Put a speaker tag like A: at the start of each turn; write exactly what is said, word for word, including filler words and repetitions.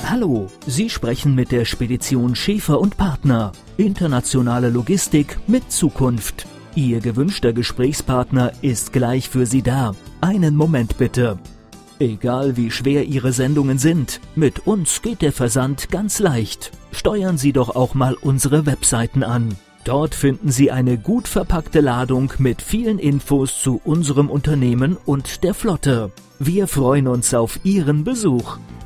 A: Hallo, Sie sprechen mit der Spedition Schäfer und Partner. Internationale Logistik mit Zukunft. Ihr gewünschter Gesprächspartner ist gleich für Sie da. Einen Moment bitte. Egal wie schwer Ihre Sendungen sind, mit uns geht der Versand ganz leicht. Steuern Sie doch auch mal unsere Webseiten an. Dort finden Sie eine gut verpackte Ladung mit vielen Infos zu unserem Unternehmen und der Flotte. Wir freuen uns auf Ihren Besuch.